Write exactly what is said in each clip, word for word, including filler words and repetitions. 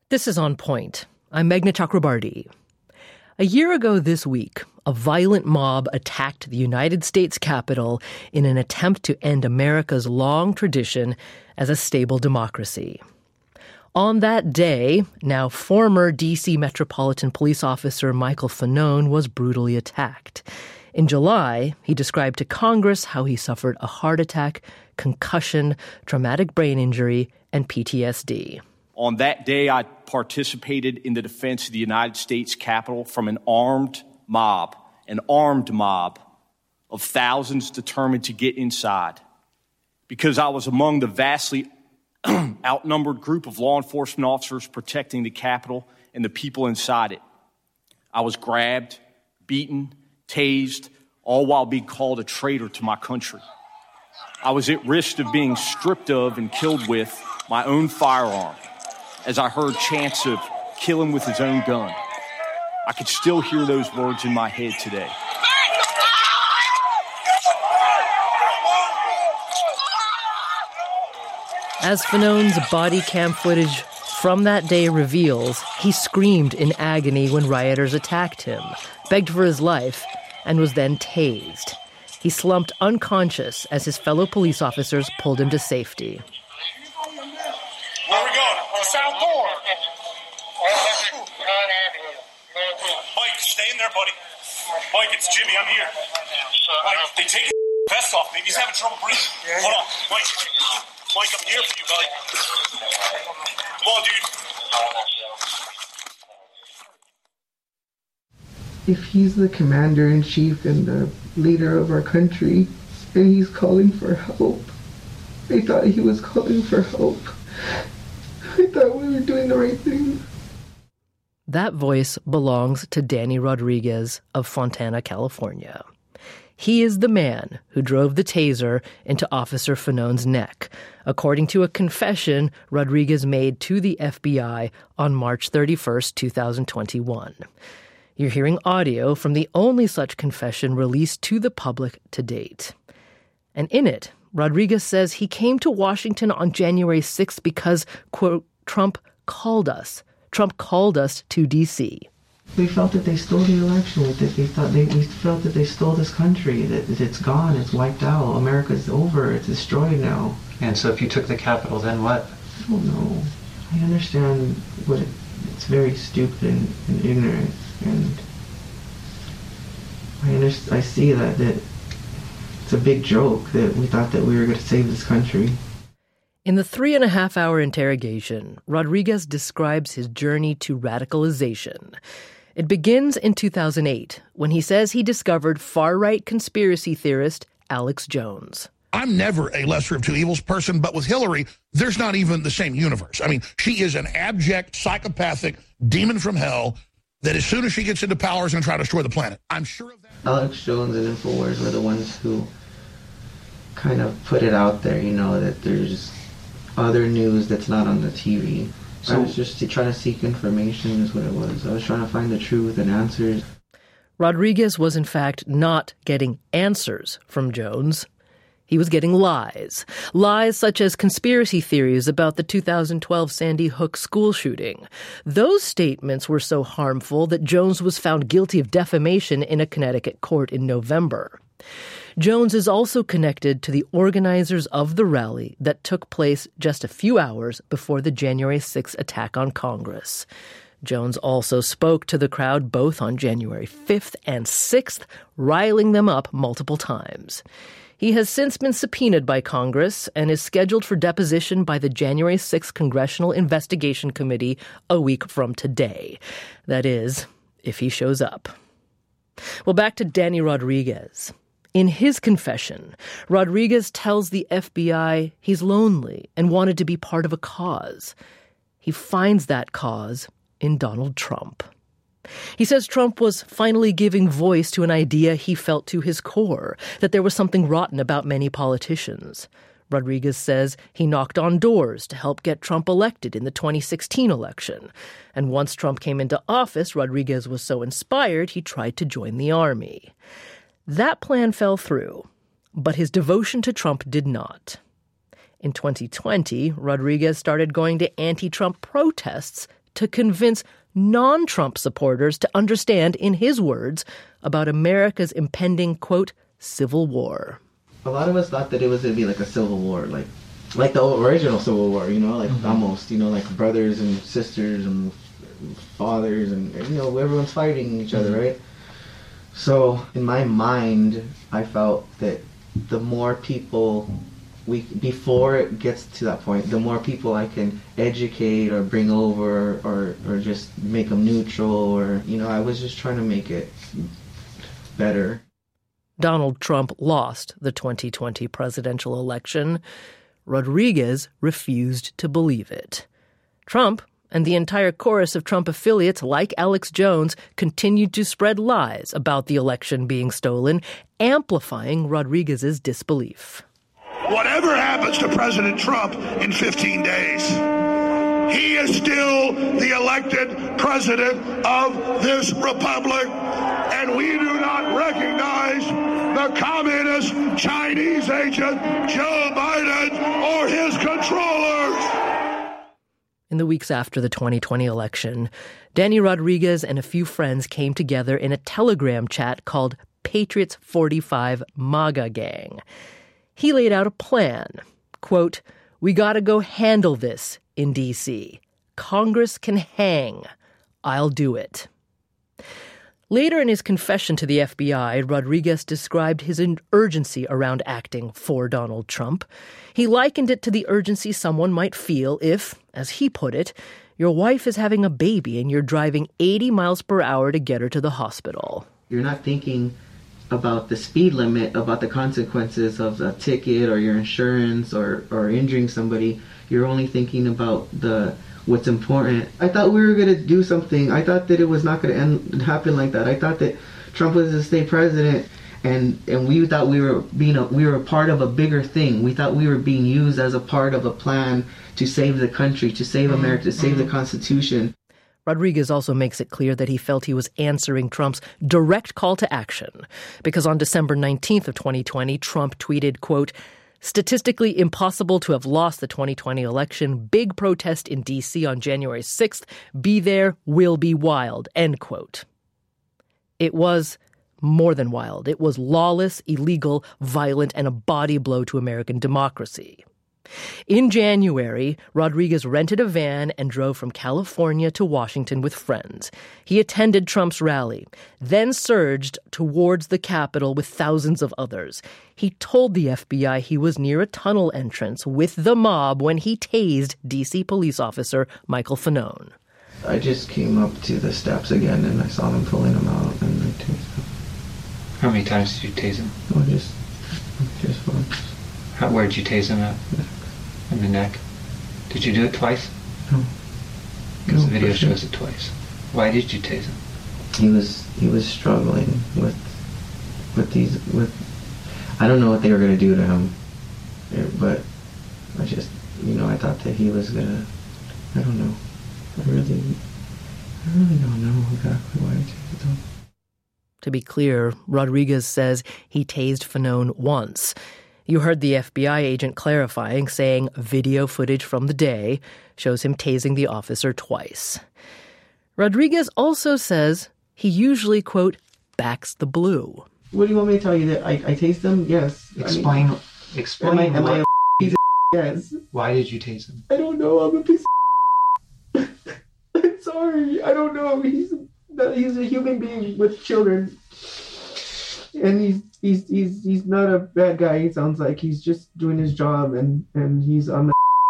This is On Point. I'm Meghna Chakrabarti. A year ago this week, a violent mob attacked the United States Capitol in an attempt to end America's long tradition as a stable democracy. On that day, now former D C Metropolitan Police Officer Michael Fanone was brutally attacked. In July, he described to Congress how he suffered a heart attack, concussion, traumatic brain injury, and P T S D. On that day, I participated in the defense of the United States Capitol from an armed mob, an armed mob of thousands determined to get inside. Because I was among the vastly outnumbered group of law enforcement officers protecting the Capitol and the people inside it. I was grabbed, beaten, tased, all while being called a traitor to my country. I was at risk of being stripped of and killed with my own firearm, as I heard chants of kill him with his own gun. I could still hear those words in my head today. As Fanone's body cam footage from that day reveals, he screamed in agony when rioters attacked him, begged for his life, and was then tased. He slumped unconscious as his fellow police officers pulled him to safety. Where are we going? The south door. Mike, stay in there, buddy. Mike, it's Jimmy. I'm here. Mike, they take his vest off. Maybe he's having trouble breathing. Hold on. Mike. Mike, I'm here for you, buddy. Come on, dude. If he's the commander-in-chief and the leader of our country, and he's calling for help, I thought he was calling for help. I thought we were doing the right thing. That voice belongs to Danny Rodriguez of Fontana, California. He is the man who drove the taser into Officer Fanone's neck, according to a confession Rodriguez made to the F B I on March thirty-first, twenty twenty-one. You're hearing audio from the only such confession released to the public to date. And in it, Rodriguez says he came to Washington on January sixth because, quote, Trump called us. Trump called us to D C. We felt that they stole the election. We, that they thought they, we felt that they stole this country, that it's gone, it's wiped out. America's over, it's destroyed now. And so if you took the Capitol, then what? I don't know. I understand what it, it's very stupid and, and ignorant. And I, underst- I see that, that it's a big joke that we thought that we were going to save this country. In the three and a half hour interrogation, Rodriguez describes his journey to radicalization. It begins in two thousand eight, when he says he discovered far-right conspiracy theorist Alex Jones. I'm never a lesser of two evils person, but with Hillary, there's not even the same universe. I mean, she is an abject, psychopathic demon from hell that as soon as she gets into power is going to try to destroy the planet. I'm sure of that. Alex Jones and InfoWars were the ones who kind of put it out there, you know, that there's other news that's not on the T V. So I was just trying to seek information is what it was. I was trying to find the truth and answers. Rodriguez was in fact not getting answers from Jones. He was getting lies. Lies such as conspiracy theories about the two thousand twelve Sandy Hook school shooting. Those statements were so harmful that Jones was found guilty of defamation in a Connecticut court in November. Jones is also connected to the organizers of the rally that took place just a few hours before the January sixth attack on Congress. Jones also spoke to the crowd both on January fifth and sixth, riling them up multiple times. He has since been subpoenaed by Congress and is scheduled for deposition by the January sixth Congressional Investigation Committee a week from today. That is, if he shows up. Well, back to Danny Rodriguez. In his confession, Rodriguez tells the F B I he's lonely and wanted to be part of a cause. He finds that cause in Donald Trump. He says Trump was finally giving voice to an idea he felt to his core, that there was something rotten about many politicians. Rodriguez says he knocked on doors to help get Trump elected in the twenty sixteen election. And once Trump came into office, Rodriguez was so inspired he tried to join the army. That plan fell through, but his devotion to Trump did not. In twenty twenty, Rodriguez started going to anti-Trump protests to convince non-Trump supporters to understand, in his words, about America's impending, quote, civil war. A lot of us thought that it was going to be like a civil war, like like the original Civil War, you know, like mm-hmm. almost, you know, like brothers and sisters and fathers and, you know, everyone's fighting each other, mm-hmm. right? So in my mind, I felt that the more people we before it gets to that point, the more people I can educate or bring over or or just make them neutral, or, you know, I was just trying to make it better. Donald Trump lost the twenty twenty presidential election. Rodriguez refused to believe it. Trump and the entire chorus of Trump affiliates, like Alex Jones, continued to spread lies about the election being stolen, amplifying Rodriguez's disbelief. Whatever happens to President Trump in fifteen days, he is still the elected president of this republic, and we do not recognize the communist Chinese agent Joe Biden or his controllers. In the weeks after the twenty twenty election, Danny Rodriguez and a few friends came together in a Telegram chat called Patriots forty-five MAGA Gang. He laid out a plan. Quote, "We gotta go handle this in D C. Congress can hang. I'll do it." Later in his confession to the F B I, Rodriguez described his urgency around acting for Donald Trump. He likened it to the urgency someone might feel if, as he put it, your wife is having a baby and you're driving eighty miles per hour to get her to the hospital. You're not thinking about the speed limit, about the consequences of a ticket or your insurance or, or injuring somebody. You're only thinking about the what's important. I thought we were going to do something. I thought that it was not going to end happen like that. I thought that Trump was to stay president, and and we thought we were being a, we were a part of a bigger thing. We thought we were being used as a part of a plan to save the country, to save America, to save the Constitution. Rodriguez also makes it clear that he felt he was answering Trump's direct call to action, because on December nineteenth of twenty twenty, Trump tweeted, quote, "Statistically impossible to have lost the twenty twenty election. Big protest in D C on January sixth. Be there, will be wild," end quote. It was more than wild. It was lawless, illegal, violent, and a body blow to American democracy. In January, Rodriguez rented a van and drove from California to Washington with friends. He attended Trump's rally, then surged towards the Capitol with thousands of others. He told the F B I he was near a tunnel entrance with the mob when he tased D C police officer Michael Fanone. I just came up to the steps again and I saw them pulling him out and I tased him. How many times did you tase him? Oh, just, just once. How, where did you tase him at? In the neck. Did you do it twice? No. Because no, the video sure. shows it twice. Why did you tase him? He was he was struggling with with these with I don't know what they were gonna do to him, but I just you know I thought that he was gonna I don't know I really I really don't know exactly why I tased him. To be clear, Rodriguez says he tased Fanone once. You heard the F B I agent clarifying, saying video footage from the day shows him tasing the officer twice. Rodriguez also says he usually, quote, backs the blue. What do you want me to tell you? That I, I tased him? Yes. Explain. I mean, explain. Am I, am I a piece of yes. Why did you tase him? I don't know. I'm a piece of I'm sorry. I don't know. He's he's a human being with children. And he's he's he's he's not a bad guy. He sounds like he's just doing his job, and, and he's on the.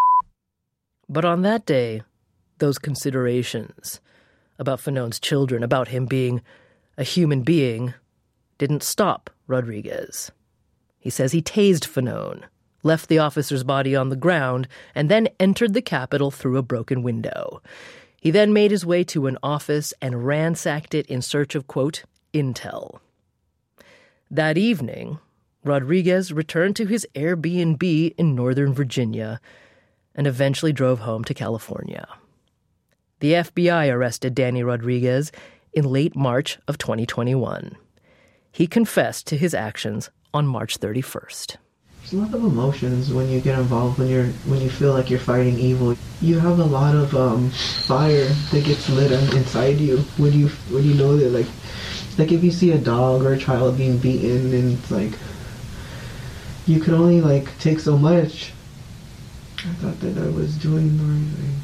But on that day, those considerations about Fanone's children, about him being a human being, didn't stop Rodriguez. He says he tased Fanone, left the officer's body on the ground, and then entered the Capitol through a broken window. He then made his way to an office and ransacked it in search of, quote, intel. That evening, Rodriguez returned to his Airbnb in Northern Virginia and eventually drove home to California. The F B I arrested Danny Rodriguez in late March of twenty twenty-one. He confessed to his actions on March thirty-first. There's a lot of emotions when you get involved, when you're when you feel like you're fighting evil. You have a lot of um, fire that gets lit inside you when you when you know that, like, like if you see a dog or a child being beaten, and it's like you could only like take so much. I thought that I was doing the right thing.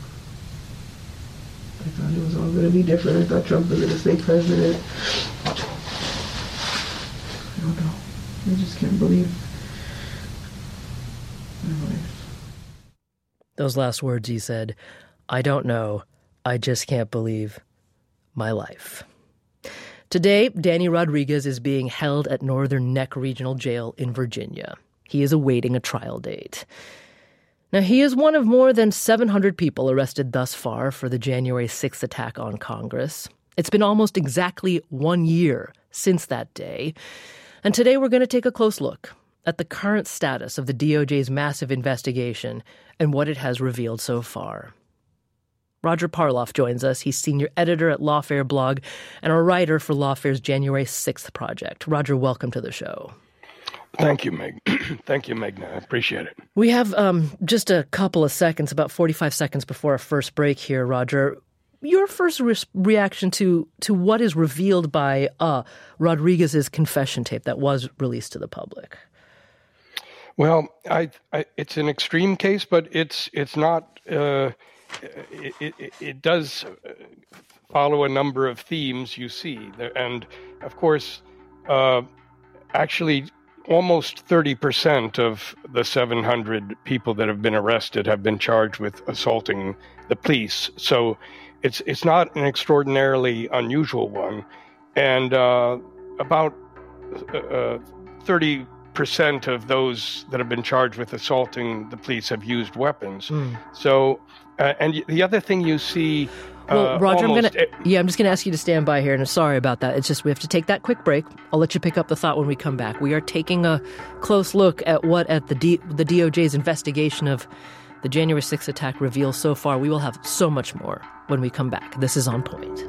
I thought it was all going to be different. I thought Trump was going to stay president. I don't know. I just can't believe my life. Those last words he said, I don't know. I just can't believe my life. Today, Danny Rodriguez is being held at Northern Neck Regional Jail in Virginia. He is awaiting a trial date. Now, he is one of more than seven hundred people arrested thus far for the January sixth attack on Congress. It's been almost exactly one year since that day. And today we're going to take a close look at the current status of the D O J's massive investigation and what it has revealed so far. Roger Parloff joins us. He's senior editor at Lawfare blog and a writer for Lawfare's January sixth project. Roger, welcome to the show. Thank you, Meg. Thank you, Megna. I appreciate it. We have um, just a couple of seconds, about forty-five seconds before our first break here, Roger. Your first re- reaction to to what is revealed by uh, Rodriguez's confession tape that was released to the public? Well, I, I, it's an extreme case, but it's it's not. Uh, it, it, it does follow a number of themes you see, and of course, uh, actually, almost thirty percent of the seven hundred people that have been arrested have been charged with assaulting the police. So it's it's not an extraordinarily unusual one, and uh, about uh, thirty percent of those that have been charged with assaulting the police have used weapons. Mm. So, uh, and the other thing you see. Well, uh, Roger, I'm almost, gonna yeah, I'm just gonna ask you to stand by here, and I'm sorry about that. It's just we have to take that quick break. I'll let you pick up the thought when we come back. We are taking a close look at what at the D, the D O J's investigation of the January sixth attack reveals so far. We will have so much more when we come back. This is On Point.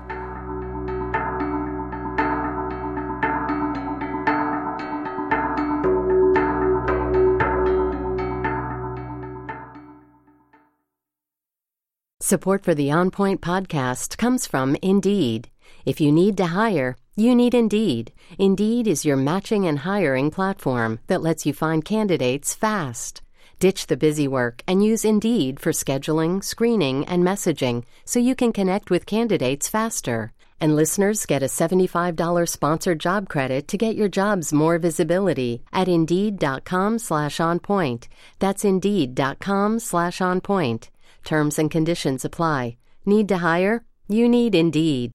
Support for the On Point podcast comes from Indeed. If you need to hire, you need Indeed. Indeed is your matching and hiring platform that lets you find candidates fast. Ditch the busy work and use Indeed for scheduling, screening, and messaging so you can connect with candidates faster. And listeners get a seventy-five dollars sponsored job credit to get your jobs more visibility at Indeed.com slash on point. That's Indeed.com slash on point. Terms and conditions apply. Need to hire? You need Indeed.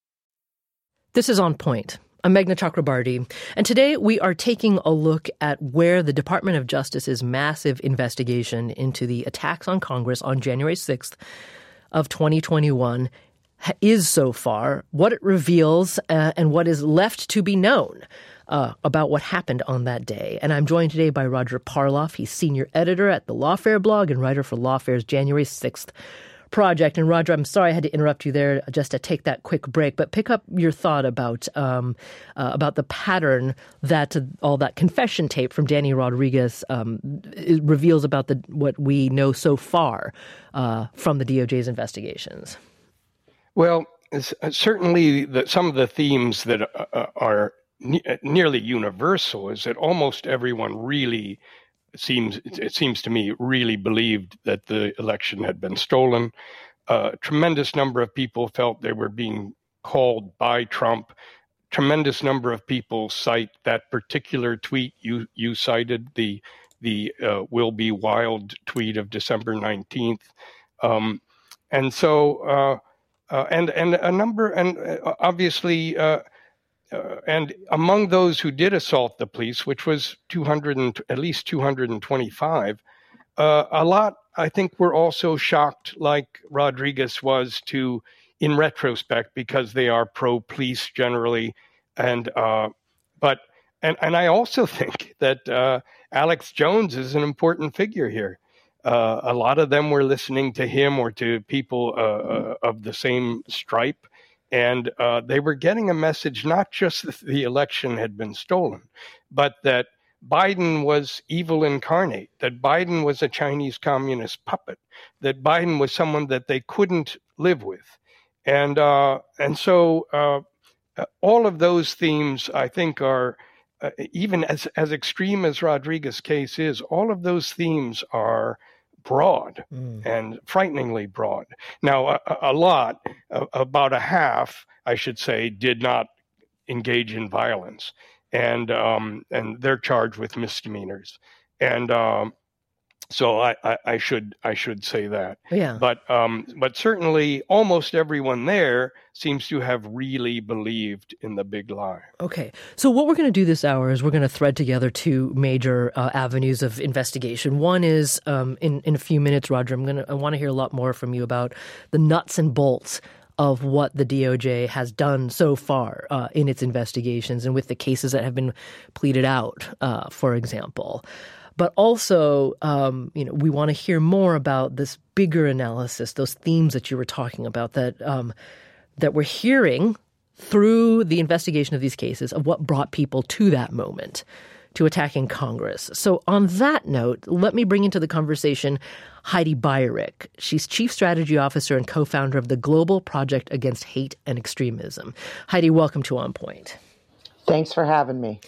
This is On Point. I'm Meghna Chakrabarti, and today we are taking a look at where the Department of Justice's massive investigation into the attacks on Congress on January sixth of twenty twenty-one is so far, what it reveals, uh, and what is left to be known uh, about what happened on that day. And I'm joined today by Roger Parloff. He's senior editor at the Lawfare blog and writer for Lawfare's January sixth project. And Roger, I'm sorry I had to interrupt you there just to take that quick break, but pick up your thought about um, uh, about the pattern that uh, all that confession tape from Danny Rodriguez um, reveals about the what we know so far uh, from the D O J's investigations. Well, certainly the, some of the themes that uh, are ne- nearly universal is that almost everyone really seems, it seems to me, really believed that the election had been stolen. Uh, a tremendous number of people felt they were being called by Trump. Tremendous number of people cite that particular tweet you you cited, the the uh, Will Be Wild tweet of December nineteenth. Um, and so... Uh, Uh, and and a number, and uh, obviously, uh, uh, and among those who did assault the police, which was two hundred and at least two hundred twenty-five, uh, a lot, I think, were also shocked, like Rodriguez was, to, in retrospect, because they are pro-police generally, and uh, but and and I also think that uh, Alex Jones is an important figure here. Uh, a lot of them were listening to him or to people uh, uh, of the same stripe, and uh, they were getting a message not just that the election had been stolen, but that Biden was evil incarnate, that Biden was a Chinese communist puppet, that Biden was someone that they couldn't live with. And uh, and so uh, all of those themes, I think, are, uh, even as, as extreme as Rodriguez's case is, all of those themes are broad mm. and frighteningly broad. Now, a, a lot, uh, about a half, I should say, did not engage in violence, and um, and they're charged with misdemeanors. And um, so I, I, I should I should say that. Yeah. But um, but certainly almost everyone there seems to have really believed in the big lie. Okay. So what we're going to do this hour is we're going to thread together two major uh, avenues of investigation. One is um, in in a few minutes, Roger. I'm gonna I want to hear a lot more from you about the nuts and bolts of what the D O J has done so far uh, in its investigations and with the cases that have been pleaded out, uh, for example. But also, um, you know, we want to hear more about this bigger analysis, those themes that you were talking about that um, that we're hearing through the investigation of these cases of what brought people to that moment, to attacking Congress. So on that note, let me bring into the conversation Heidi Beirich. She's Chief Strategy Officer and co-founder of the Global Project Against Hate and Extremism. Heidi, welcome to On Point. Thanks for having me.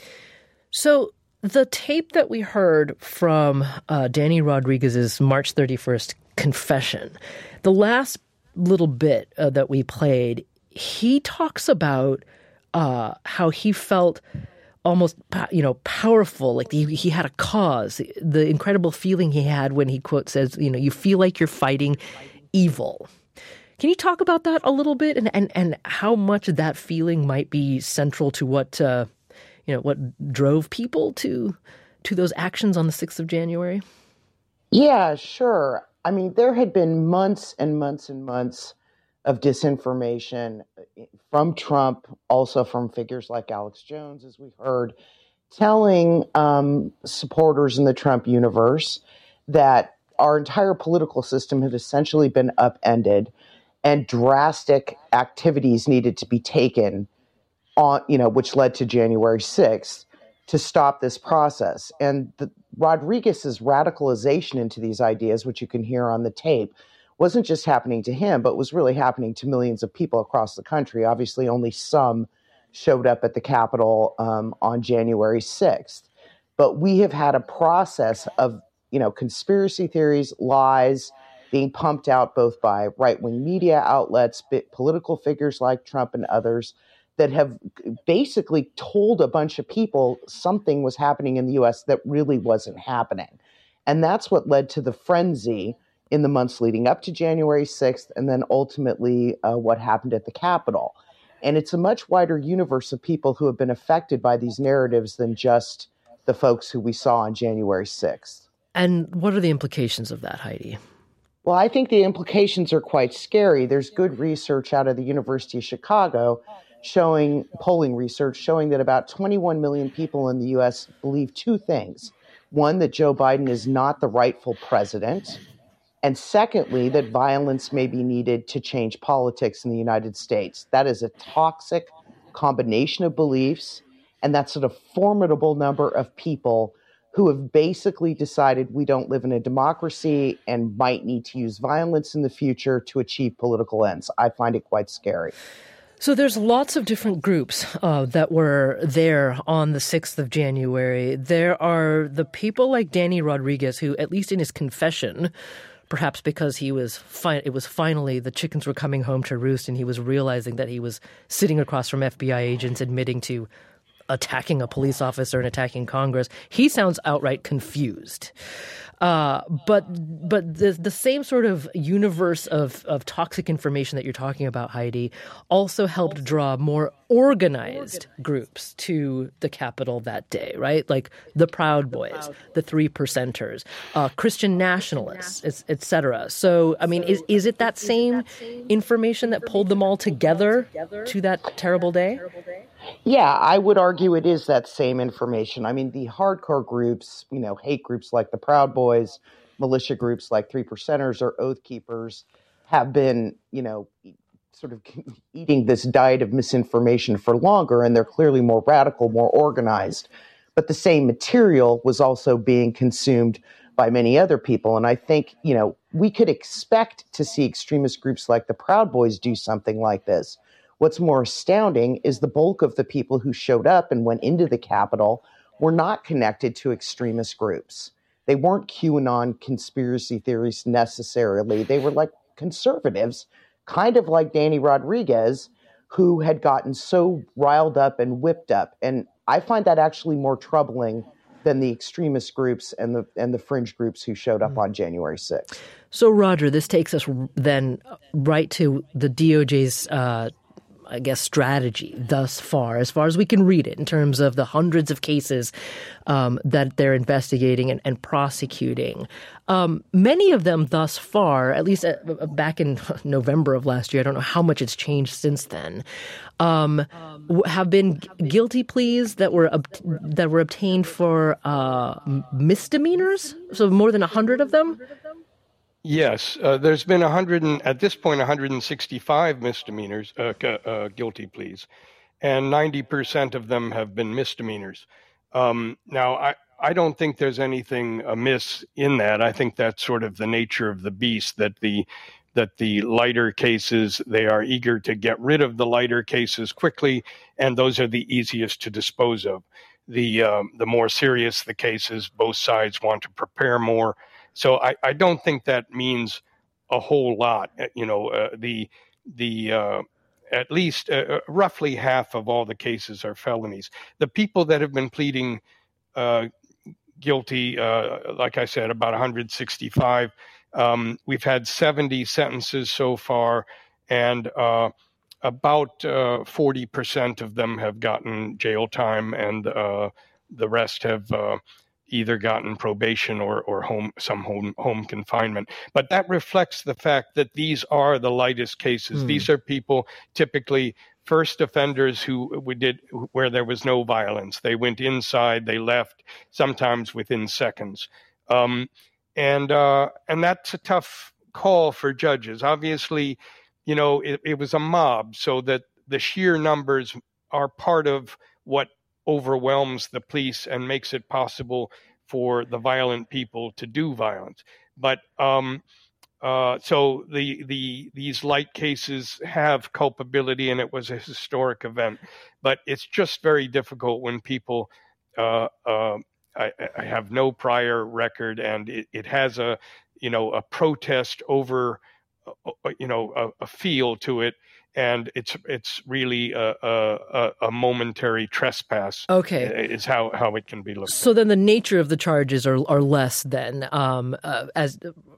So the tape that we heard from uh, Danny Rodriguez's March thirty-first confession, the last little bit uh, that we played, he talks about uh, how he felt almost, you know, powerful, like he, he had a cause, the incredible feeling he had when he, quote, says, you know, you feel like you're fighting evil. Can you talk about that a little bit and, and, and how much that feeling might be central to what, uh, you know, what drove people to to those actions on the sixth of January? Yeah, sure. I mean, there had been months and months and months of disinformation from Trump, also from figures like Alex Jones, as we've heard, telling um, supporters in the Trump universe that our entire political system had essentially been upended and drastic activities needed to be taken on, you know, which led to January sixth to stop this process. And the, Rodriguez's radicalization into these ideas, which you can hear on the tape, wasn't just happening to him, but was really happening to millions of people across the country. Obviously, only some showed up at the Capitol um, on January sixth. But we have had a process of, you know, conspiracy theories, lies being pumped out both by right-wing media outlets, political figures like Trump and others that have basically told a bunch of people something was happening in the U S that really wasn't happening. And that's what led to the frenzy in the months leading up to January sixth, and then ultimately uh, what happened at the Capitol. And it's a much wider universe of people who have been affected by these narratives than just the folks who we saw on January sixth. And what are the implications of that, Heidi? Well, I think the implications are quite scary. There's good research out of the University of Chicago showing, polling research showing that about twenty-one million people in the U S believe two things. One, that Joe Biden is not the rightful president. And secondly, that violence may be needed to change politics in the United States. That is a toxic combination of beliefs, and that's a formidable number of people who have basically decided we don't live in a democracy and might need to use violence in the future to achieve political ends. I find it quite scary. So there's lots of different groups uh, that were there on the sixth of January. There are the people like Danny Rodriguez, who, at least in his confession, perhaps because he was fi- it was finally the chickens were coming home to roost and he was realizing that he was sitting across from F B I agents admitting to attacking a police officer and attacking Congress. He sounds outright confused. Uh, but but the the same sort of universe of, of toxic information that you're talking about, Heidi, also helped draw more organized groups to the Capitol that day, right? Like the Proud Boys, the Three Percenters, uh, Christian nationalists, et cetera. So, I mean, is, is it that same information that pulled them all together to that terrible day? Yeah, I would argue it is that same information. I mean, the hardcore groups, you know, hate groups like the Proud Boys, militia groups like Three Percenters or Oath Keepers have been, you know, sort of eating this diet of misinformation for longer, and they're clearly more radical, more organized. but the same material was also being consumed by many other people. And I think, you know, we could expect to see extremist groups like the Proud Boys do something like this. What's more astounding is the bulk of the people who showed up and went into the Capitol were not connected to extremist groups. They weren't QAnon conspiracy theorists necessarily. They were like conservatives, kind of like Danny Rodriguez, who had gotten so riled up and whipped up. And I find that actually more troubling than the extremist groups and the and the fringe groups who showed up on January sixth. So, Roger, this takes us then right to the D O J's uh I guess, strategy thus far, as far as we can read it, in terms of the hundreds of cases um, that they're investigating and, and prosecuting. Um, many of them thus far, at least uh, back in November of last year, I don't know how much it's changed since then, um, have been guilty pleas that were ob- that were obtained for uh, misdemeanors. So more than a hundred of them. Yes, uh, there's been one hundred and, at this point one hundred sixty-five misdemeanors, uh, uh, guilty pleas, and ninety percent of them have been misdemeanors. Um, now, I, I don't think there's anything amiss in that. I think that's sort of the nature of the beast, that the that the lighter cases, they are eager to get rid of the lighter cases quickly, and those are the easiest to dispose of. The um, the more serious the cases, both sides want to prepare more. So I, I don't think that means a whole lot. You know, uh, the the uh, at least uh, roughly half of all the cases are felonies. The people that have been pleading uh, guilty, uh, like I said, about one hundred sixty-five. Um, we've had seventy sentences so far, and uh, about uh, forty percent of them have gotten jail time, and uh, the rest have Uh, either gotten probation or, or home some home home confinement. But that reflects the fact that these are the lightest cases. Mm. These are people, typically first offenders who we did where there was no violence. They went inside, they left, sometimes within seconds. Um, and uh, and that's a tough call for judges. Obviously, you know, it, it was a mob, so that the sheer numbers are part of what overwhelms the police and makes it possible for the violent people to do violence. But um, uh, so the the these light cases have culpability, and it was a historic event. But it's just very difficult when people uh, uh, I, I have no prior record, and it, it has a you know a protest over uh, you know a, a feel to it. And it's it's really a, a, a momentary trespass. Okay, is how, how it can be looked at. So then the nature of the charges are are less than um, uh, as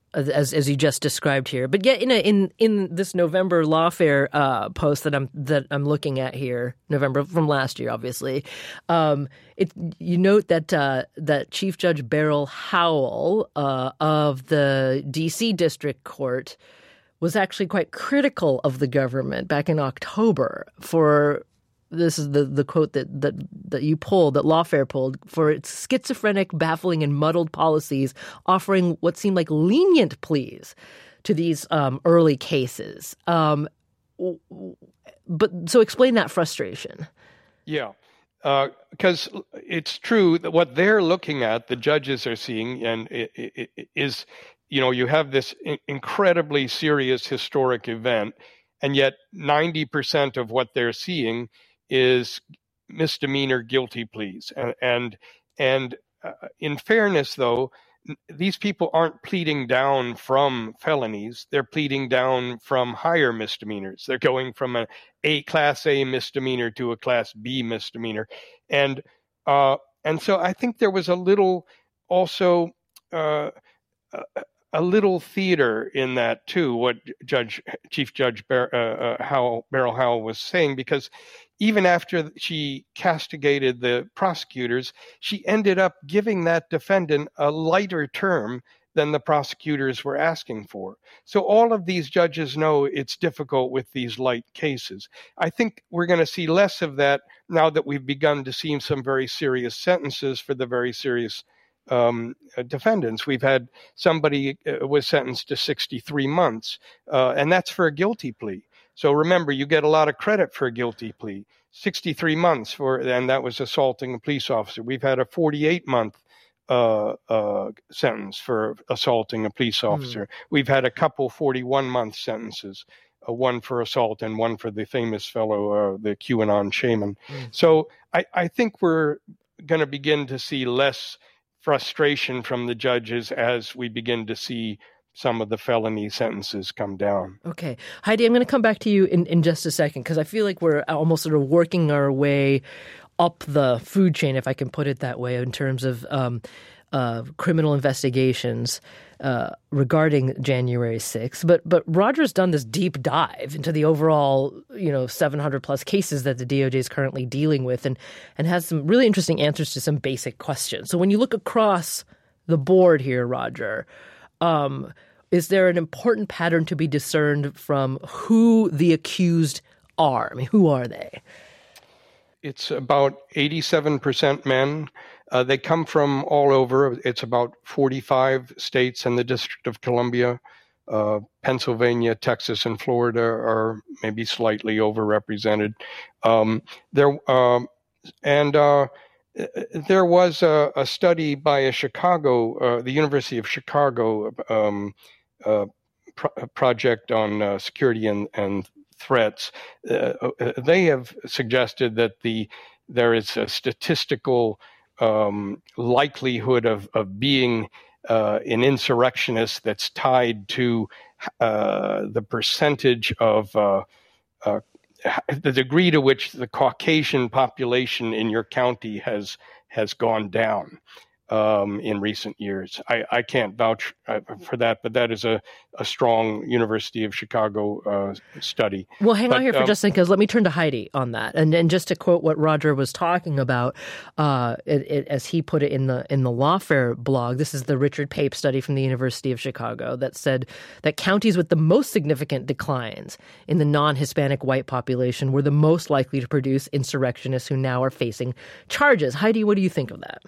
as as you just described here. But yet in a, in in this November Lawfare uh, post that I'm that I'm looking at here, November from last year, obviously, um, it you note that uh, that Chief Judge Beryl Howell uh, of the D C District Court was actually quite critical of the government back in October for, this is the, the quote that, that that you pulled, that Lawfare pulled, for its schizophrenic, baffling, and muddled policies, offering what seemed like lenient pleas to these um, early cases. Um, but so explain that frustration. Yeah, because uh, it's true that what they're looking at, the judges are seeing, and it, it, it is, you know, you have this incredibly serious historic event, and yet ninety percent of what they're seeing is misdemeanor guilty pleas. And and, and uh, in fairness, though, these people aren't pleading down from felonies. They're pleading down from higher misdemeanors. They're going from a, a Class A misdemeanor to a Class B misdemeanor. And uh, and so I think there was a little also uh, a, a little theater in that too, what Judge Chief Judge Bar- uh, uh, Howell, Beryl Howell was saying, because even after she castigated the prosecutors, she ended up giving that defendant a lighter term than the prosecutors were asking for. So all of these judges know it's difficult with these light cases. I think we're going to see less of that now that we've begun to see some very serious sentences for the very serious um, defendants. We've had somebody uh, was sentenced to sixty-three months, uh, and that's for a guilty plea. So remember, you get a lot of credit for a guilty plea. sixty-three months for, and that was assaulting a police officer. We've had a forty-eight month uh, uh, sentence for assaulting a police officer. Mm. We've had a couple forty-one month sentences, uh, one for assault and one for the famous fellow, uh, the QAnon shaman. Mm. So I, I think we're going to begin to see less frustration from the judges as we begin to see some of the felony sentences come down. Okay. Heidi, I'm going to come back to you in, in just a second, because I feel like we're almost sort of working our way up the food chain, if I can put it that way, in terms of um, uh, criminal investigations uh, regarding January sixth. But but Roger's done this deep dive into the overall, you know, seven hundred plus cases that the D O J is currently dealing with, and, and has some really interesting answers to some basic questions. So when you look across the board here, Roger, Um, is there an important pattern to be discerned from who the accused are? I mean, who are they? It's about eighty-seven percent men. Uh, they come from all over. It's about forty-five states and the District of Columbia. Uh, Pennsylvania, Texas, and Florida are maybe slightly overrepresented. Um, there, um, and uh, There was a, a study by a Chicago, uh, the University of Chicago um, uh, pro- project on uh, security and, and threats. Uh, they have suggested that the there is a statistical um, likelihood of, of being uh, an insurrectionist that's tied to uh, the percentage of uh, uh, the degree to which the Caucasian population in your county has has gone down um, in recent years. I, I can't vouch uh, for that, but that is a, a strong University of Chicago uh, study. Well, hang but, on here for um, just a second, because let me turn to Heidi on that. And and just to quote what Roger was talking about, uh, it, it, as he put it in the in the Lawfare blog, this is the Richard Pape study from the University of Chicago that said that counties with the most significant declines in the non-Hispanic white population were the most likely to produce insurrectionists who now are facing charges. Heidi, what do you think of that?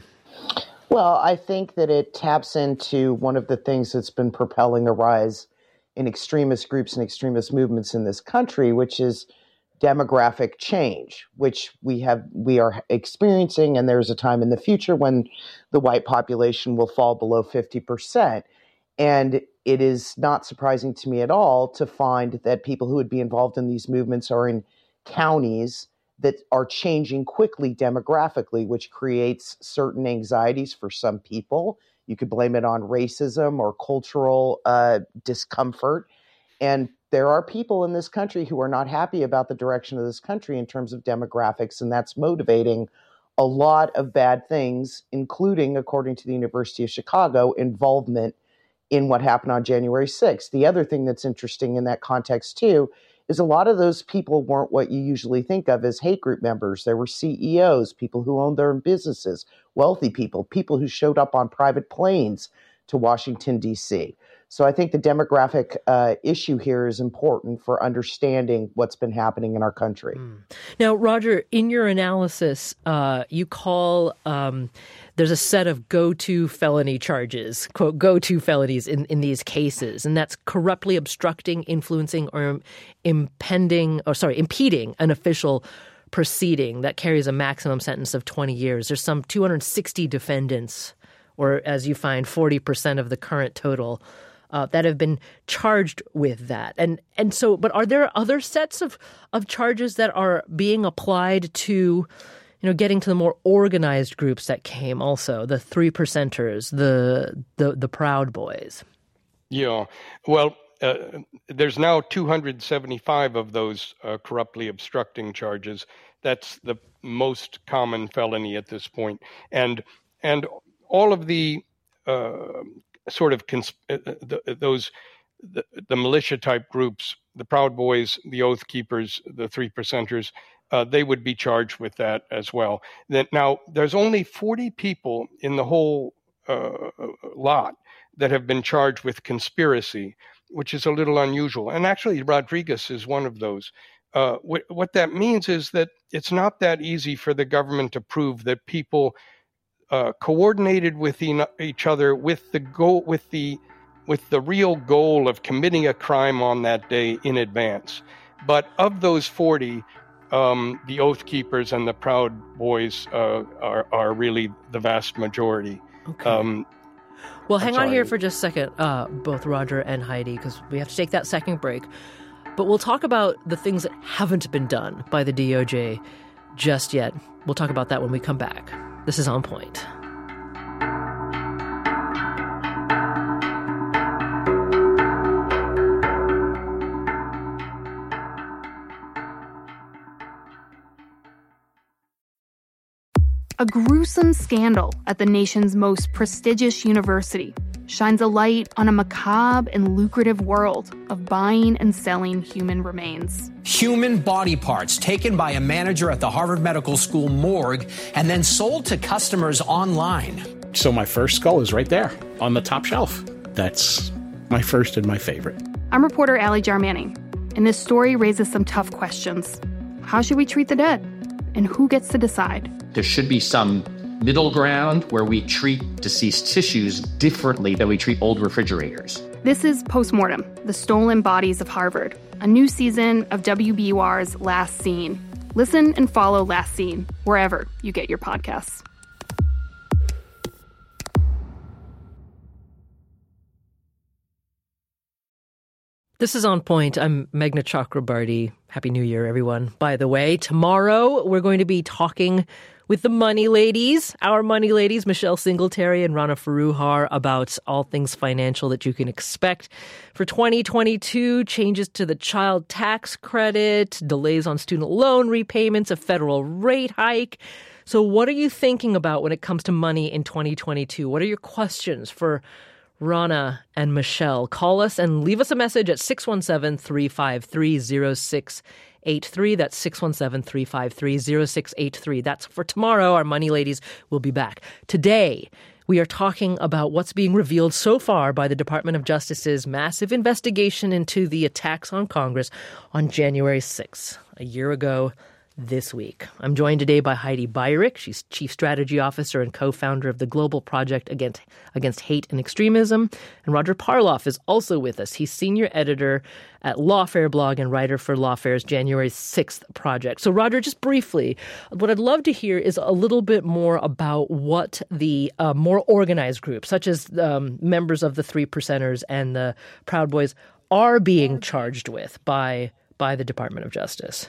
Well, I think that it taps into one of the things that's been propelling a rise in extremist groups and extremist movements in this country, which is demographic change, which we have we are experiencing, and there's a time in the future when the white population will fall below fifty percent. And it is not surprising to me at all to find that people who would be involved in these movements are in counties that are changing quickly demographically, which creates certain anxieties for some people. You could blame it on racism or cultural uh, discomfort. And there are people in this country who are not happy about the direction of this country in terms of demographics, and that's motivating a lot of bad things, including, according to the University of Chicago, involvement in what happened on January sixth. The other thing that's interesting in that context, too, is a lot of those people weren't what you usually think of as hate group members. There were C E Os, people who owned their own businesses, wealthy people, people who showed up on private planes to Washington, D C. So I think the demographic uh, issue here is important for understanding what's been happening in our country. Mm. Now, Roger, in your analysis, uh, you call um, there's a set of go-to felony charges, quote, go-to felonies in, in these cases, and that's corruptly obstructing, influencing, or impending, or sorry, impeding an official proceeding that carries a maximum sentence of twenty years. There's some two hundred sixty defendants, or as you find, forty percent of the current total, Uh, that have been charged with that. And and so, but are there other sets of, of charges that are being applied to, you know, getting to the more organized groups that came also, the three percenters, the the, the Proud Boys? Yeah. Well, uh, there's now two hundred seventy-five of those uh, corruptly obstructing charges. That's the most common felony at this point. And, and all of the uh, sort of cons- uh, the, those the, the militia type groups, the Proud Boys, the Oath Keepers, the Three Percenters, uh, they would be charged with that as well. That now there's only forty people in the whole uh, lot that have been charged with conspiracy, which is a little unusual. And actually, Rodriguez is one of those. Uh, wh- what that means is that it's not that easy for the government to prove that people Uh, coordinated with e- each other with the goal, with the with the real goal of committing a crime on that day in advance. But of those forty, um, the Oath Keepers and the Proud Boys uh, are, are really the vast majority. Okay. Um, well, hang I'm on sorry. here for just a second, uh, both Roger and Heidi, because we have to take that second break. But we'll talk about the things that haven't been done by the D O J just yet. We'll talk about that when we come back. This is On Point. A gruesome scandal at the nation's most prestigious university shines a light on a macabre and lucrative world of buying and selling human remains. Human body parts taken by a manager at the Harvard Medical School morgue and then sold to customers online. So my first skull is right there on the top shelf. That's my first and my favorite. I'm reporter Allie Jarmanning, and this story raises some tough questions. How should we treat the dead? And who gets to decide? There should be some middle ground where we treat deceased tissues differently than we treat old refrigerators. This is Postmortem, The Stolen Bodies of Harvard, a new season of W B U R's Last Scene. Listen and follow Last Scene wherever you get your podcasts. This is On Point. I'm Meghna Chakrabarty. Happy New Year, everyone. By the way, tomorrow we're going to be talking with the money ladies, our money ladies, Michelle Singletary and Rana Foroohar, about all things financial that you can expect for twenty twenty-two, changes to the child tax credit, delays on student loan repayments, a federal rate hike. So what are you thinking about when it comes to money in twenty twenty-two? What are your questions for Rana and Michelle? Call us and leave us a message at six one seven, three five three, zero six eight three. That's six one seven, three five three, zero six eight three. That's for tomorrow. Our money ladies will be back. Today, we are talking about what's being revealed so far by the Department of Justice's massive investigation into the attacks on Congress on January sixth, a year ago this week. I'm joined today by Heidi Beirich. She's Chief Strategy Officer and co-founder of the Global Project Against, Against Hate and Extremism. And Roger Parloff is also with us. He's senior editor at Lawfare blog and writer for Lawfare's January sixth project. So, Roger, just briefly, what I'd love to hear is a little bit more about what the uh, more organized groups, such as um, members of the Three Percenters and the Proud Boys, are being charged with by by the Department of Justice.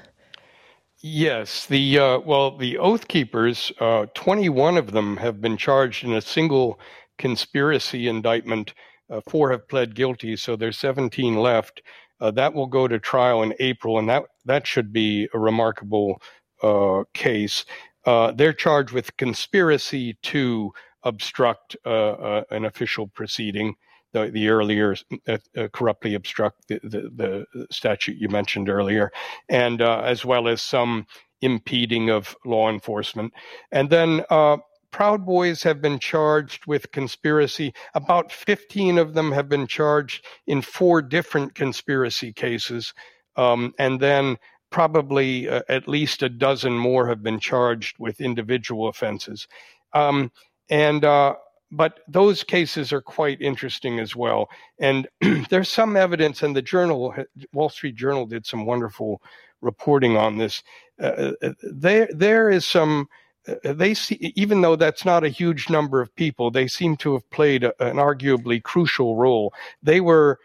Yes, the uh, well, the Oath Keepers, uh, twenty-one of them have been charged in a single conspiracy indictment. Uh, four have pled guilty, so there's seventeen left. Uh, that will go to trial in April, and that that should be a remarkable uh, case. Uh, they're charged with conspiracy to obstruct uh, uh, an official proceeding. The, the earlier uh, uh, corruptly obstruct the, the, the statute you mentioned earlier, and uh, as well as some impeding of law enforcement. And then uh, Proud Boys have been charged with conspiracy. About fifteen of them have been charged in four different conspiracy cases. Um, and then probably uh, at least a dozen more have been charged with individual offenses. Um, and uh, But those cases are quite interesting as well. And there's some evidence, and the Journal, Wall Street Journal did some wonderful reporting on this. Uh, there, there is some, uh, they see, even though that's not a huge number of people, they seem to have played a, an arguably crucial role. They were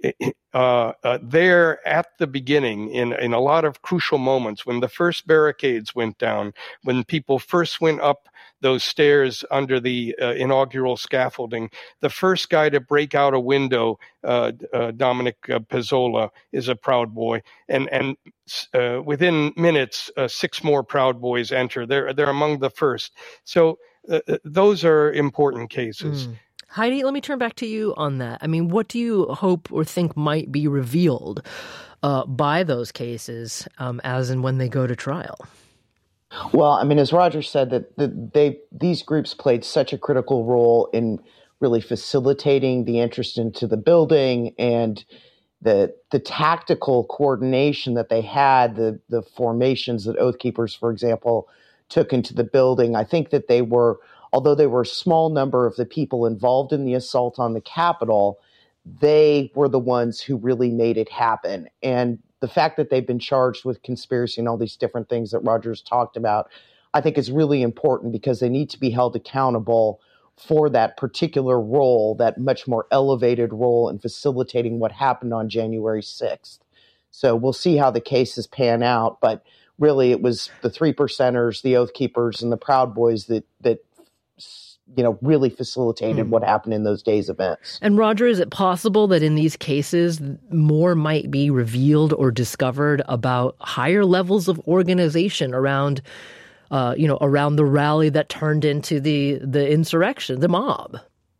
uh, uh, there at the beginning in, in a lot of crucial moments when the first barricades went down, when people first went up those stairs under the uh, inaugural scaffolding. The first guy to break out a window, uh, uh, Dominic uh, Pezzola, is a Proud Boy. And and uh, within minutes, uh, six more Proud Boys enter. They're, they're among the first. So uh, those are important cases. Mm. Heidi, let me turn back to you on that. I mean, what do you hope or think might be revealed uh, by those cases um, as and when they go to trial? Well, I mean, as Roger said, that the, they these groups played such a critical role in really facilitating the interest into the building and the the tactical coordination that they had, the the formations that Oath Keepers, for example, took into the building. I think that they were, although they were a small number of the people involved in the assault on the Capitol, they were the ones who really made it happen. And the fact that they've been charged with conspiracy and all these different things that Roger's talked about, I think is really important because they need to be held accountable for that particular role, that much more elevated role in facilitating what happened on January sixth. So we'll see how the cases pan out, but really it was the three percenters, the Oath Keepers, and the Proud Boys that, that you know, really facilitated mm. what happened in those days' events. And Roger, is it possible that in these cases, more might be revealed or discovered about higher levels of organization around, uh, you know, around the rally that turned into the, the insurrection, the mob?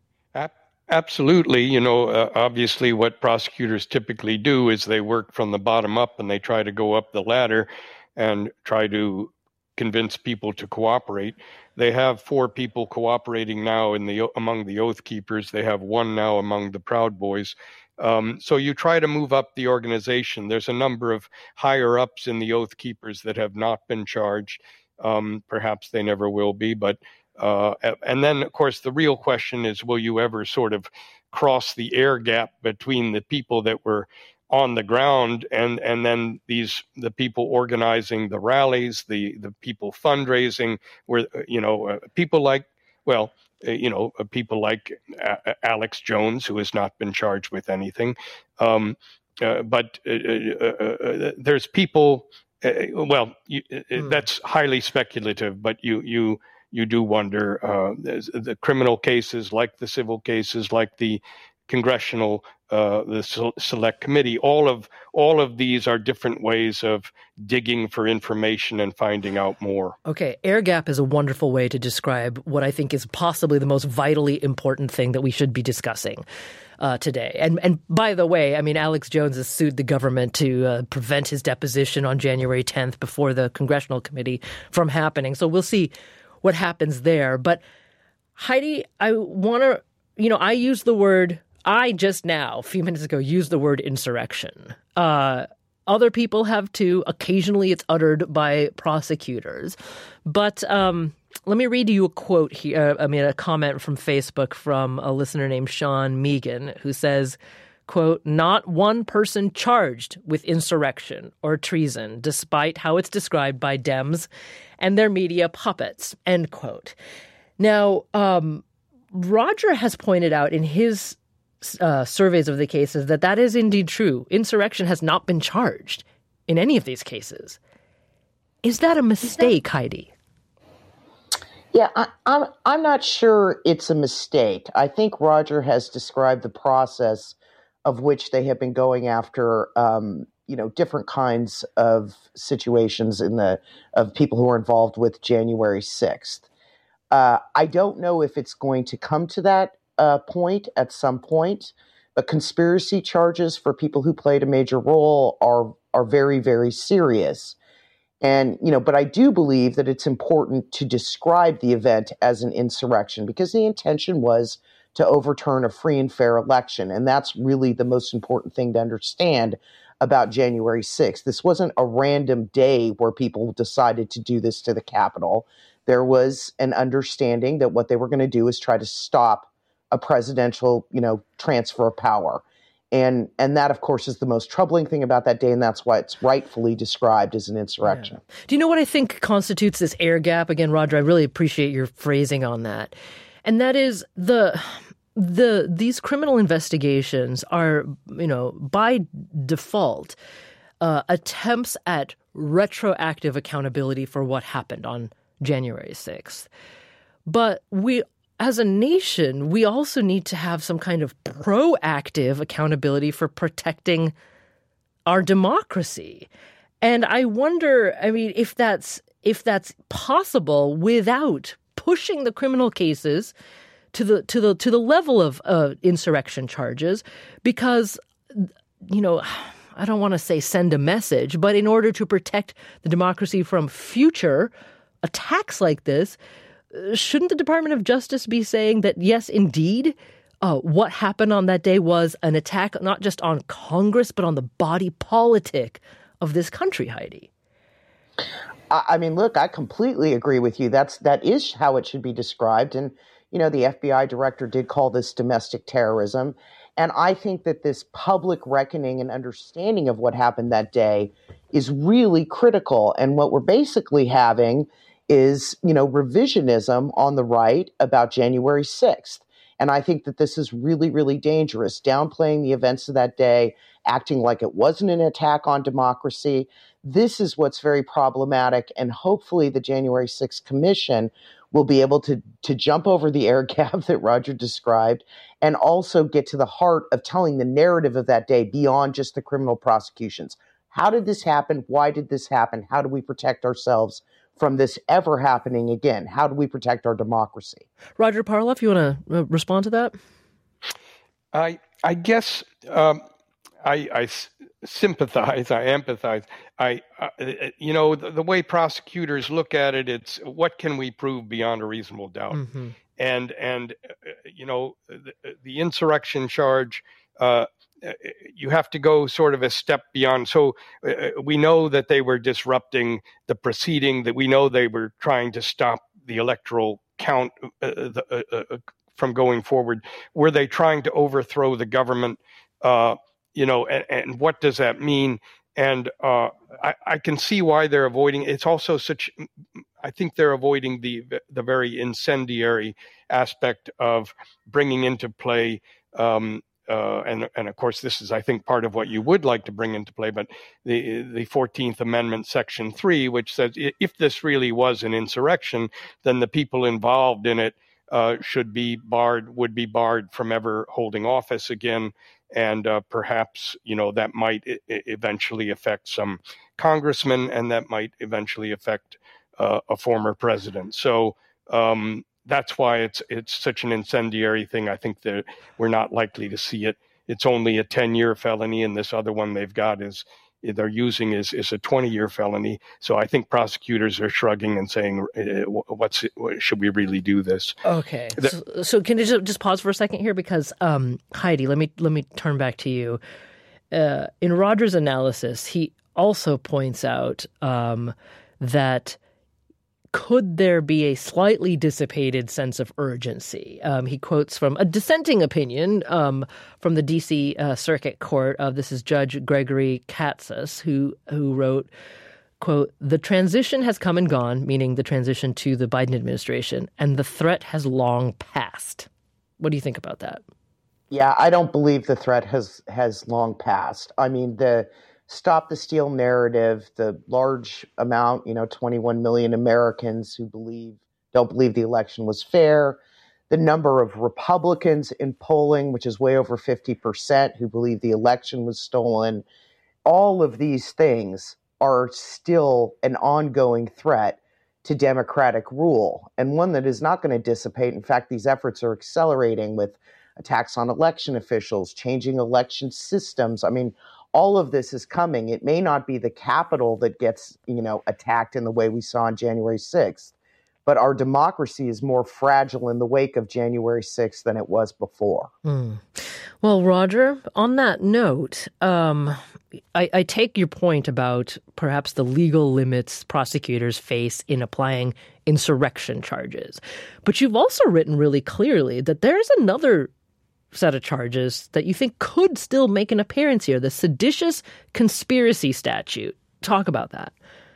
Absolutely. You know, uh, obviously what prosecutors typically do is they work from the bottom up and they try to go up the ladder and try to convince people to cooperate. They have four people cooperating now in the among the Oath Keepers. They have one now among the Proud Boys. Um, so you try to move up the organization. There's a number of higher ups in the Oath Keepers that have not been charged. Um, perhaps they never will be, but Uh, and then, of course, the real question is, will you ever sort of cross the air gap between the people that were on the ground and, and then these the people organizing the rallies, the, the people fundraising, where, you know, uh, people like, well, uh, you know, uh, people like uh, Alex Jones, who has not been charged with anything. Um, uh, but uh, uh, uh, there's people, uh, well, you, mm. that's highly speculative, but you you. You do wonder, uh, the criminal cases, like the civil cases, like the congressional, uh, the select committee, all of all of these are different ways of digging for information and finding out more. Okay, air gap is a wonderful way to describe what I think is possibly the most vitally important thing that we should be discussing uh, today. And and by the way, I mean, Alex Jones has sued the government to uh, prevent his deposition on January tenth before the congressional committee from happening. So we'll see what happens there. But Heidi, I want to, you know, I used the word, I just now, a few minutes ago, used the word insurrection. Uh, other people have too. Occasionally it's uttered by prosecutors. But um, let me read you a quote here, I mean, a comment from Facebook from a listener named Sean Megan, who says, quote, not one person charged with insurrection or treason, despite how it's described by Dems and their media puppets, end quote. Now, um, Roger has pointed out in his uh, surveys of the cases that that is indeed true. Insurrection has not been charged in any of these cases. Is that a mistake, Heidi? Yeah, I, I'm, I'm not sure it's a mistake. I think Roger has described the process of which they have been going after, um, you know, different kinds of situations in the of people who are involved with January sixth. Uh, I don't know if it's going to come to that uh, point at some point, but conspiracy charges for people who played a major role are are very, very serious. And, you know, but I do believe that it's important to describe the event as an insurrection because the intention was to overturn a free and fair election. And that's really the most important thing to understand about January sixth. This wasn't a random day where people decided to do this to the Capitol. There was an understanding that what they were going to do is try to stop a presidential, you know, transfer of power. And and that, of course, is the most troubling thing about that day, and that's why it's rightfully described as an insurrection. Yeah. Do you know what I think constitutes this air gap? Again, Roger, I really appreciate your phrasing on that. And that is the the these criminal investigations are, you know, by default, uh, attempts at retroactive accountability for what happened on January sixth. But we, as a nation, we also need to have some kind of proactive accountability for protecting our democracy. And I wonder, I mean, if that's if that's possible without pushing the criminal cases to the to the to the level of uh, insurrection charges, because, you know, I don't want to say send a message, but in order to protect the democracy from future attacks like this, shouldn't the Department of Justice be saying that, yes, indeed, uh, what happened on that day was an attack not just on Congress, but on the body politic of this country, Heidi? I mean, look, I completely agree with you. That's that is how it should be described. And, you know, the F B I director did call this domestic terrorism. And I think that this public reckoning and understanding of what happened that day is really critical. And what we're basically having is, you know, revisionism on the right about January sixth. And I think that this is really, really dangerous, downplaying the events of that day, acting like it wasn't an attack on democracy. This is what's very problematic. And hopefully the January sixth Commission will be able to, to jump over the air gap that Roger described and also get to the heart of telling the narrative of that day beyond just the criminal prosecutions. How did this happen? Why did this happen? How do we protect ourselves from this ever happening again? How do we protect our democracy? Roger Parloff, you want to uh, respond to that? I I guess um, I, I s- sympathize, I empathize. I uh, you know the, the way prosecutors look at it, it's what can we prove beyond a reasonable doubt, Mm-hmm. and and uh, you know the, the insurrection charge. Uh, you have to go sort of a step beyond. So uh, we know that they were disrupting the proceeding, that we know they were trying to stop the electoral count uh, the, uh, uh, from going forward. Were they trying to overthrow the government? Uh, you know, and, and what does that mean? And uh, I, I can see why they're avoiding. It's also such, I think they're avoiding the the very incendiary aspect of bringing into play um, Uh, and, and of course, this is, I think, part of what you would like to bring into play, but the the fourteenth Amendment, Section three, which says if this really was an insurrection, then the people involved in it uh, should be barred, would be barred from ever holding office again. And uh, perhaps, you know, that might I- eventually affect some congressmen, and that might eventually affect uh, a former president. So, um, that's why it's it's such an incendiary thing. I think that we're not likely to see it. It's only a ten-year felony, and this other one they've got is they're using is is a twenty-year felony. So I think prosecutors are shrugging and saying, "What's should we really do this?" Okay. So, so can you just, just pause for a second here, because um, Heidi, let me let me turn back to you. Uh, in Roger's analysis, he also points out um, that. Could there be a slightly dissipated sense of urgency? Um, he quotes from a dissenting opinion um, from the D C uh, Circuit Court. Of this is Judge Gregory Katsas, who who wrote, quote, "The transition has come and gone," meaning the transition to the Biden administration, "and the threat has long passed." What do you think about that? Yeah, I don't believe the threat has has long passed. I mean, the Stop the Steal narrative, the large amount, you know, twenty-one million Americans who believe, don't believe the election was fair, the number of Republicans in polling, which is way over fifty percent, who believe the election was stolen, all of these things are still an ongoing threat to democratic rule, and one that is not going to dissipate. In fact, these efforts are accelerating with attacks on election officials, changing election systems. I mean, all of this is coming. It may not be the Capitol that gets, you know, attacked in the way we saw on January sixth, but our democracy is more fragile in the wake of January sixth than it was before. Mm. Well, Roger, on that note, um, I, I take your point about perhaps the legal limits prosecutors face in applying insurrection charges. But you've also written really clearly that there's another set of charges that you think could still make an appearance here, the seditious conspiracy statute. Talk about that.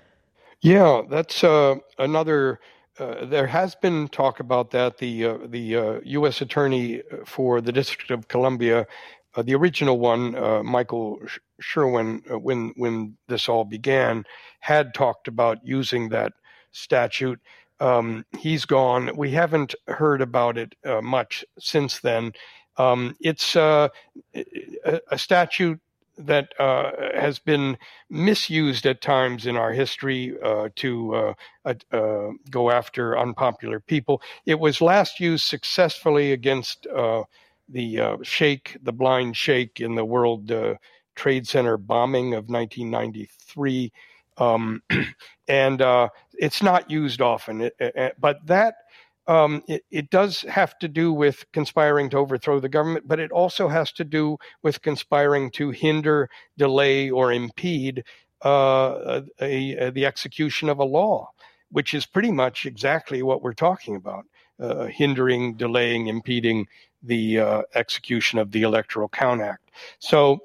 Yeah, that's uh, another. Uh, there has been talk about that. The uh, the uh, U S Attorney for the District of Columbia, uh, the original one, uh, Michael Sherwin, uh, when when this all began, had talked about using that statute. Um, he's gone. We haven't heard about it uh, much since then. Um, it's uh, a, a statute that uh, has been misused at times in our history uh, to uh, uh, go after unpopular people. It was last used successfully against uh, the uh, Sheikh, the blind Sheikh in the World uh, Trade Center bombing of nineteen ninety-three. Um, and uh, it's not used often, it, it, but that Um, it, it does have to do with conspiring to overthrow the government, but it also has to do with conspiring to hinder, delay, or impede uh, a, a, the execution of a law, which is pretty much exactly what we're talking about, uh, hindering, delaying, impeding the uh, execution of the Electoral Count Act. So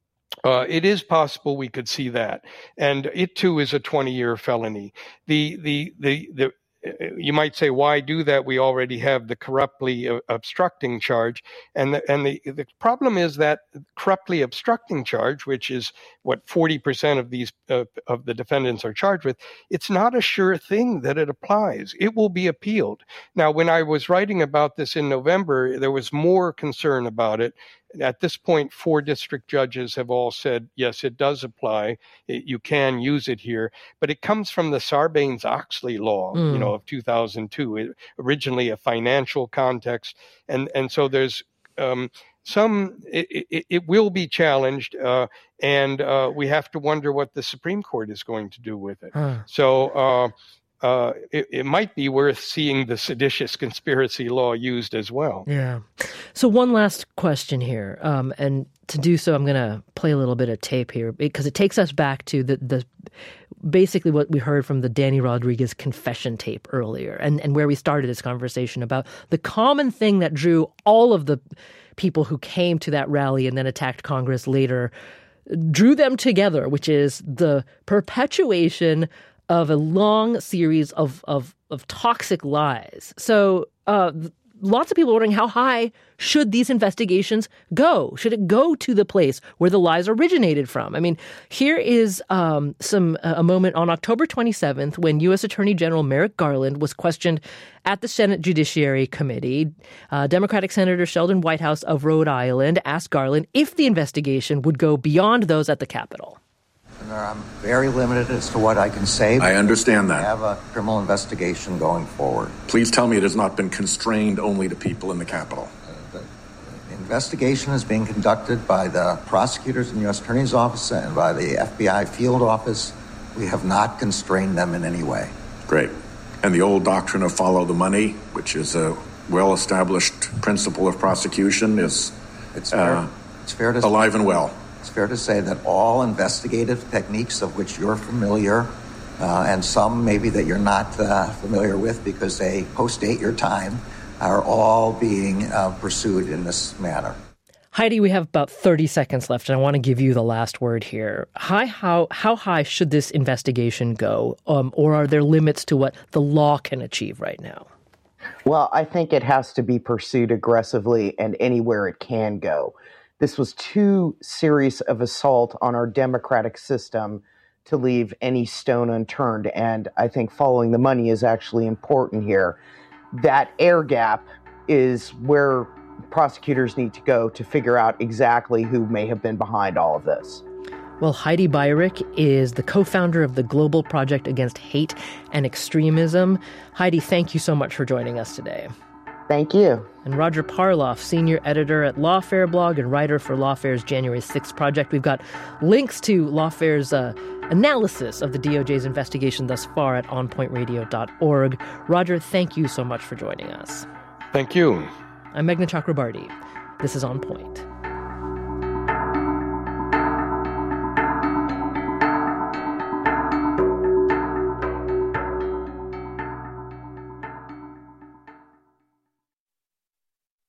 uh, it is possible we could see that. And it, too, is a twenty-year felony. The, the, the, the, you might say, why do that? We already have the corruptly obstructing charge. And the, and the, the problem is that corruptly obstructing charge, which is what forty percent of these uh, of the defendants are charged with, it's not a sure thing that it applies. It will be appealed. Now, when I was writing about this in November, there was more concern about it. At this point, four district judges have all said, yes, it does apply. It, you can use it here. But it comes from the Sarbanes-Oxley law, mm. you know, of two thousand two, it, originally a financial context. And, and so there's um, some, it, it, it will be challenged, uh, and uh, we have to wonder what the Supreme Court is going to do with it. Huh. So, uh, Uh, it, it might be worth seeing the seditious conspiracy law used as well. Yeah. So one last question here. Um, and to do so, I'm going to play a little bit of tape here because it takes us back to the, the basically what we heard from the Danny Rodriguez confession tape earlier and, and where we started this conversation about the common thing that drew all of the people who came to that rally and then attacked Congress later, drew them together, which is the perpetuation of a long series of, of, of toxic lies. So uh, lots of people are wondering, how high should these investigations go? Should it go to the place where the lies originated from? I mean, here is um, some uh, a moment on October twenty-seventh when U S Attorney General Merrick Garland was questioned at the Senate Judiciary Committee. Uh, Democratic Senator Sheldon Whitehouse of Rhode Island asked Garland if the investigation would go beyond those at the Capitol. I'm very limited as to what I can say. I understand that. We have a criminal investigation going forward. Please tell me it has not been constrained only to people in the Capitol. Uh, the investigation is being conducted by the prosecutors in the U S Attorney's Office and by the F B I field office. We have not constrained them in any way. Great. And the old doctrine of follow the money, which is a well-established principle of prosecution, is it's fair, uh, it's fair to alive and well. It's fair to say that all investigative techniques of which you're familiar, uh, and some maybe that you're not uh, familiar with because they post-date your time, are all being uh, pursued in this manner. Heidi, we have about thirty seconds left, and I want to give you the last word here. High, how, how high should this investigation go, um, or are there limits to what the law can achieve right now? Well, I think it has to be pursued aggressively and anywhere it can go. This was too serious of assault on our democratic system to leave any stone unturned. And I think following the money is actually important here. That air gap is where prosecutors need to go to figure out exactly who may have been behind all of this. Well, Heidi Beirich is the co-founder of the Global Project Against Hate and Extremism. Heidi, thank you so much for joining us today. Thank you. And Roger Parloff, senior editor at Lawfare blog and writer for Lawfare's January sixth project. We've got links to Lawfare's uh, analysis of the D O J's investigation thus far at on point radio dot org. Roger, thank you so much for joining us. Thank you. I'm Meghna Chakrabarti. This is On Point.